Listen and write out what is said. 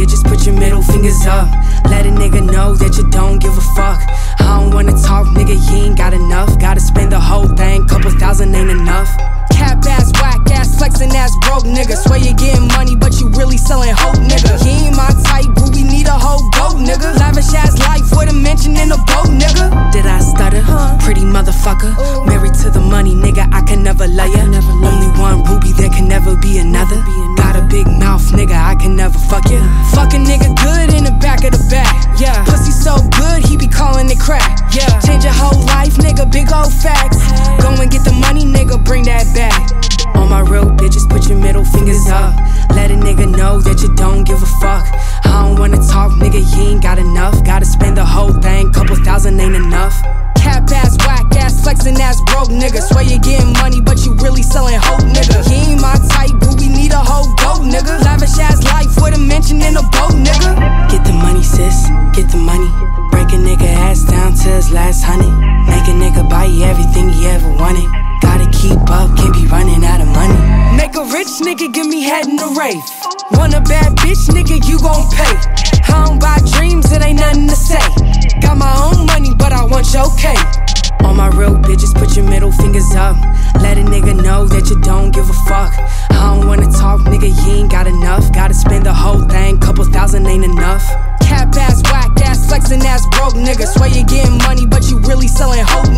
bitches, put your middle fingers up. Let a nigga know that you don't give a fuck. I don't wanna talk, nigga, you ain't got enough. Gotta spend the whole thing, couple thousand ain't enough. Cap ass, whack ass, flexing ass, broke nigga. Swear you getting money, but you really selling hope, nigga. He ain't my type, but we need a whole goat, nigga. Lavish ass life with a mention in a boat, nigga. Did I stutter? Pretty motherfucker. Married to the money, nigga, I can never lay ya. Only one Ruby, there can never be another. Got a big mouth, nigga, I can never fuck ya. Fuck a nigga good in the back of the back, yeah. Pussy so good, he be calling it crack, yeah. Change your whole life, nigga, big old facts. Go and get the money, nigga, bring that back. All my real bitches, put your middle fingers up. Let a nigga know that you don't give a fuck. I don't wanna talk, nigga, you ain't got enough. Gotta spend the whole thing, couple thousand ain't enough. Cap ass, whack ass, flexing ass, broke nigga. Swear you getting money, but you really selling hope, nigga. He ain't my type, but we need a whole goat, nigga. Lavish ass life with a mention in a boat, nigga. Get the money, sis, get the money. Break a nigga ass down to his last honey. Make a nigga buy you everything he ever wanted. Gotta keep up, can't be running out of money. Make a rich nigga give me head in the rave. Want a bad bitch, nigga, you gon' pay. I don't buy dreams, it ain't nothing to say. Got my own money, but I want your cake. All my real bitches, put your middle fingers up. Let a nigga know that you don't give a fuck. I don't wanna talk, nigga, you ain't got enough. Gotta spend the whole thing, couple thousand ain't enough. Cap ass, whack ass, flexing ass, broke nigga. Swear you getting money, but you really selling hope,